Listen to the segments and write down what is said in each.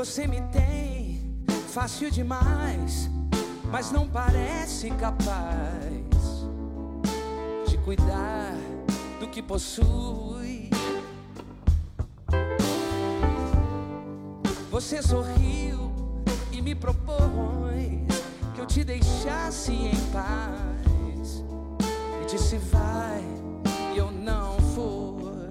Você me tem fácil demais, mas não parece capaz de cuidar do que possui. Você sorriu e me propôs que eu te deixasse em paz. Me disse vai e eu não fui.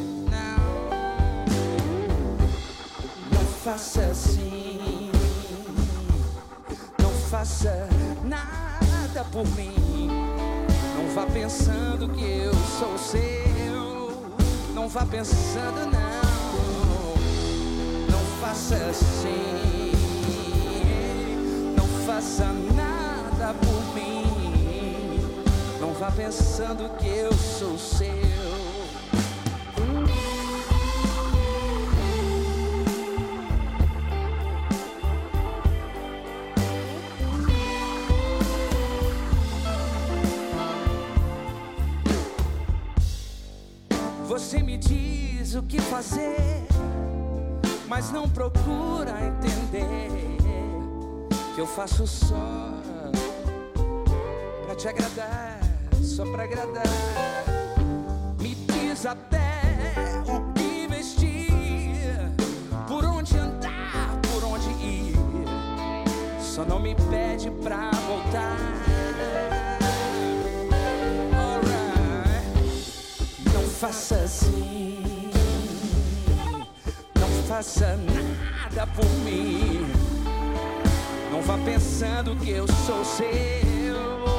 Não faça assim, não faça nada por mim. Não vá pensando que eu sou seu, não vá pensando não. Não faça assim, não faça nada por mim. Não vá pensando que eu sou seu. Você me diz o que fazer, mas não procura entender que eu faço só pra te agradar, só pra agradar. Me diz até o que vestir, por onde andar, por onde ir. Só não me pede pra voltar. Não faça assim, não faça nada por mim. Não vá pensando que eu sou seu.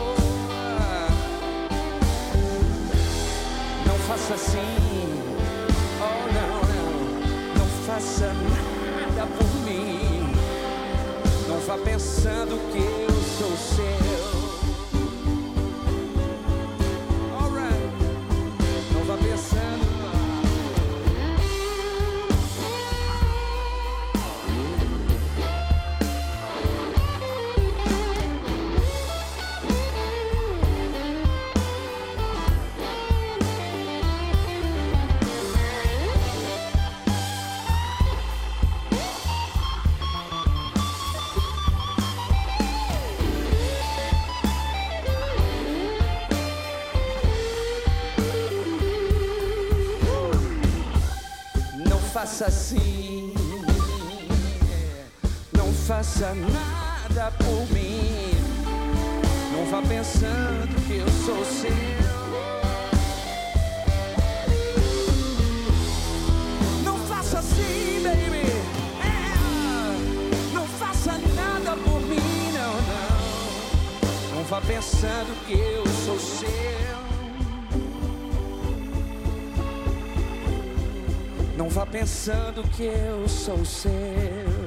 Não faça assim, oh não, não. Não faça nada por mim. Não vá pensando que eu sou seu. Pensando. Não faça assim, não faça nada por mim. Não vá pensando que eu sou seu. Não faça assim, baby, não faça nada por mim, não, não. Não vá pensando que eu sou seu. Não vá pensando que eu sou seu.